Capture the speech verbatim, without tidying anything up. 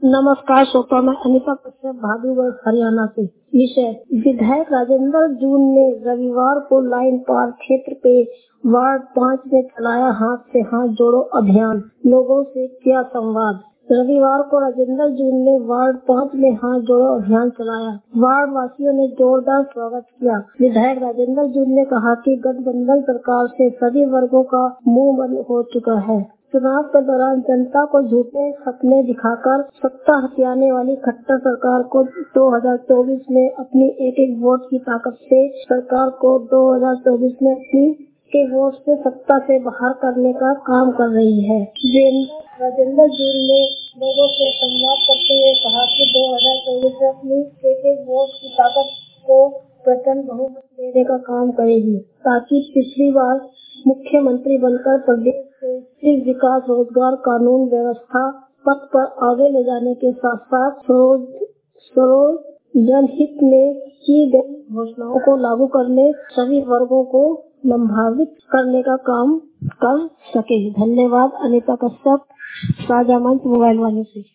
नमस्कार श्रोता, मैं अनिता कश्यप भादुगढ़ हरियाणा से। विषय विधायक राजेंद्र जून ने रविवार को लाइन पार क्षेत्र पे वार्ड पाँच में चलाया हाथ से हाथ जोड़ो अभियान, लोगों से किया संवाद। रविवार को राजेंद्र जून ने वार्ड पाँच में हाथ जोड़ो अभियान चलाया। वार्ड वासियों ने जोरदार स्वागत किया। विधायक राजेंद्र जून ने कहा कि गठबंधन सरकार से सभी वर्गों का मुंह बंद हो चुका है। चुनाव के दौरान जनता को झूठे सपने दिखाकर सत्ता हथियाने वाली खट्टर सरकार को दो हज़ार चौबीस में अपनी एक एक वोट की ताकत से सरकार को दो हज़ार चौबीस में अपनी के वोट से सत्ता से बाहर करने का काम कर रही है। राजेंद्र जून ने लोगों से संवाद करते हुए कहा कि दो हज़ार चौबीस में अपनी एक एक वोट की ताकत को प्रचंड बहुमत देने का काम करेगी, ताकि पिछली बार मुख्यमंत्री बनकर प्रदेश से विकास, रोजगार, कानून व्यवस्था पथ पर आगे ले जाने के साथ साथ स्वरोज जनहित में की गई घोषणाओं को लागू करने सभी वर्गों को लाभान्वित करने का काम कर सके। धन्यवाद। अनिता कश्यप, साझा मंच मोबाइल वाले से।